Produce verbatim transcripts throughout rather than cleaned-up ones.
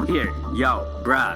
Here, yo, bruh.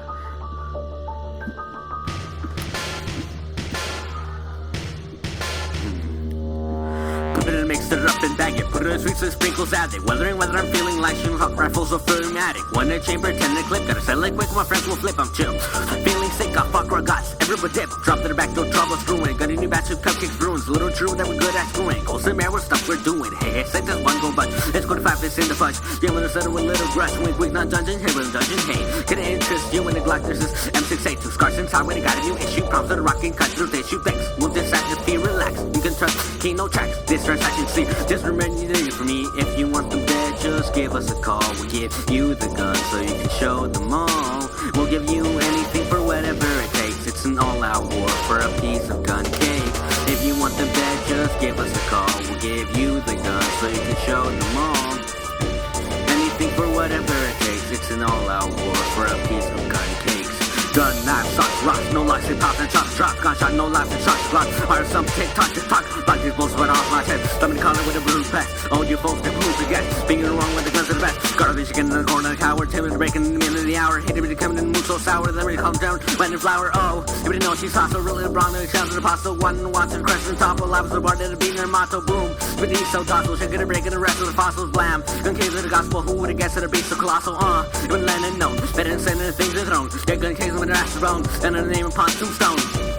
Put it in, mix it up and bag it. Put it in sweets and sprinkles, add it. Wondering whether I'm feeling like shooting hot rifles or automatic. One in chamber, ten in clip. Gotta sell it quick, my friends will flip. I'm chill. Feeling sick, I fuck our guts. Everybody dip. Drop to the back, no trouble screwing. Got a new batch of cupcakes brewing. Little true that we're good at screwing. Ghost and mirror stuff we're doing. Hey, hey, say this one go budge. Let's go to five, it's in the fudge. Yeah, when I settle with a little grudge. Wink, wink, not dungeon. Hey, with a dungeon. Hey, can it interest you in the Glock? There's this M six eight two scars inside when you got a new issue. Prompts on the rocking, cut through the issue. Thanks. Move this side, just be relaxed. You can trust Kino tracks. This transaction sleep. Just remember you for me. If you want them dead, just give us a call. We'll give you the gun so you can show them all. We'll give you anything for whatever it takes. It's an all-out war for a piece of gun cake. If you want them dead, just give us a call. We'll give you the gun so you can show them all. Anything for whatever it takes. It's an all-out war for a piece of gun cakes. Gun, knife, socks, rocks, no life, they pop and chop, drop, gunshot, no life, and shots, block. Hire some tick, tock, tick, tock, like these bullets went off my head. Somebody call it with a blue pass. All you folks that prove to get, being wrong with the guns of the best. Garbage chicken in the corner, the coward, timid, breaking in the middle of the hour. Hit everybody coming in, mood so sour, then it comes down, wet and flour. Oh, everybody knows she's hot, so really wrong, the chance of the pasta. One watching crescent top, alive, the bar, that'll be their motto, boom. But he's so docile, shaking and breaking the rest of the fossils, blam. Gun case of the gospel, who would have guessed that a beast so colossal, uh. Even Lennon known, better than sending the things to the throne. Yeah, gun case with their ashes bone. And in the name of Pontoon Stone.